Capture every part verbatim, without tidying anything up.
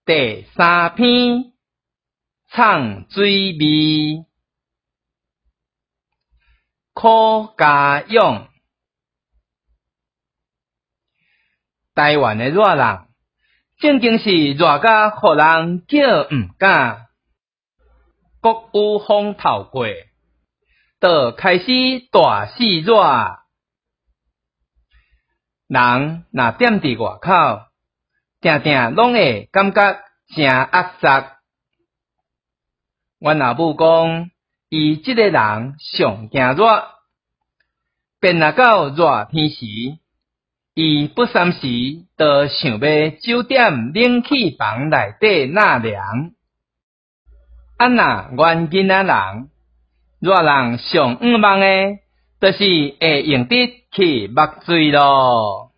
第三篇唱水味，苦家养。台湾的热人，正经是热甲互人叫毋敢。国有风透过，就开始大肆热。人若踮伫外口，定定拢会感觉真压榨。阮阿母讲，伊即个人上惊热，便若到热天时，伊不三时就想要酒店冷气房内底纳凉。啊若阮囡仔人，热人上毋望的，就是会用得去墨水咯。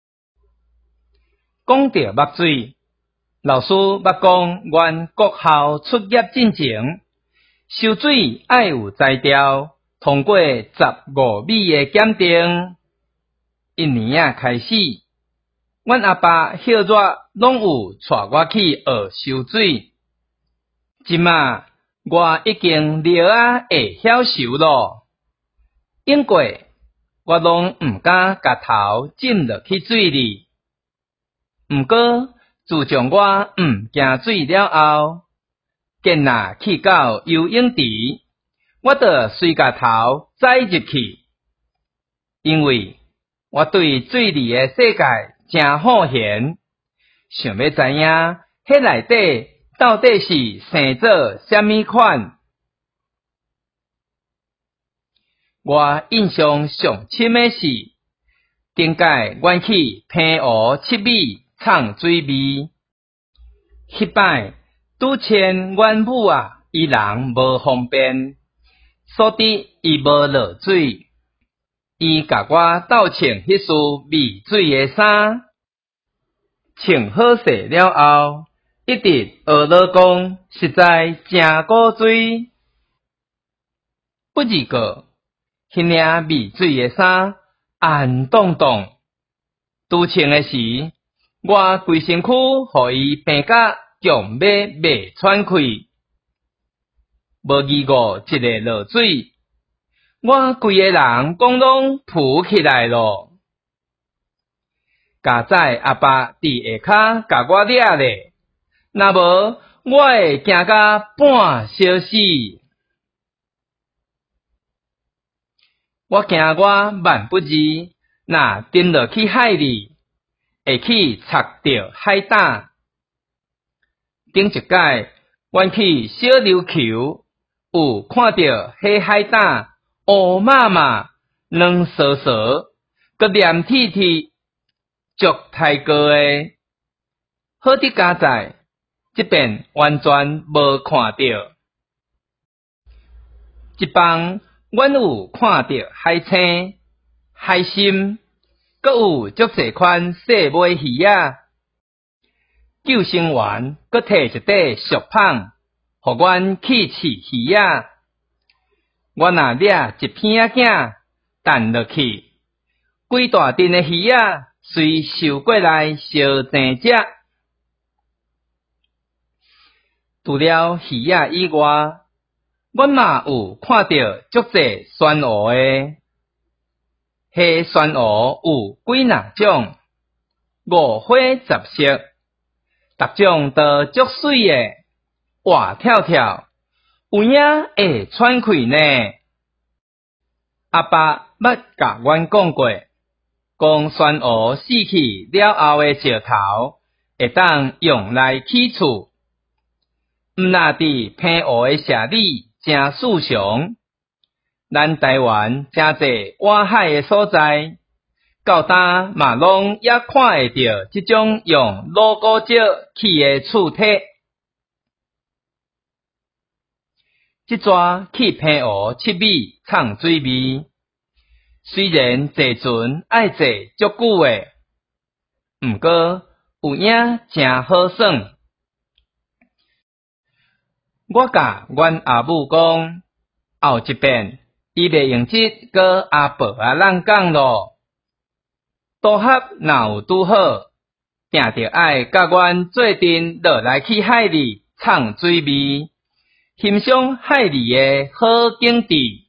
讲到墨水，老师捌讲，阮国校出业进前，收水爱有材料，通过十五米的检定。一年仔开始，阮阿爸歇热拢有带我去学收水。即马我已经了啊会晓收咯，因过我拢毋敢甲头浸落去水里。毋过自从我毋惊水了后，见若去到游泳池，我就随甲头栽入去，因为我对水里的世界真好闲，想要知影迄内底到底是生做啥物款。我印象上深的是，顶届阮去平湖七米唱水味，迄摆拄牵阮母啊，伊人无方便，所以伊无落水。伊甲我斗穿迄束迷水的衫，穿好势了后，一直学老讲，实在真古锥。不二个，迄领迷水的衫红洞洞，拄穿的时，我规身躯互伊平甲强要袂喘开。无二五一个落水，我规个人讲拢浮起来咯。加在阿爸伫下骹甲我掠咧，若无我会惊甲半烧死。我惊我万不义，若沉落去海里，会去插着海胆。顶一届，阮去小琉球，有看到迄海胆乌麻麻、软烧烧，佮黏铁铁，足太高的。好伫加在，即边完全无看到。一帮阮有看到海青、海参，佮有足侪款细尾鱼仔。救生员佮摕一块石棒，互阮去饲鱼仔。我若掠一片仔囝，弹落去，规大阵的鱼仔随游过来烧成只。除了鱼仔以外，阮嘛有看到足侪酸蚵的。迄酸蚵有几若种，五花十色，逐种都足水的，活跳跳，有影会喘气呢。阿爸捌甲阮讲过，讲酸蚵死去了后的石头，会当用来起厝。毋若伫平湖的社里真四常，咱台湾真侪外海的所在，到呾嘛拢也看会到即种用老古石起的厝体。即撮去平湖七米唱水味，虽然坐船爱坐足久的，毋过有影真好耍。我甲阮阿母讲，后一遍伊袂用即个阿婆仔人讲咯。拄合若有拄好， 定着爱甲阮做阵落来去海里创水味，欣赏海里的好景致。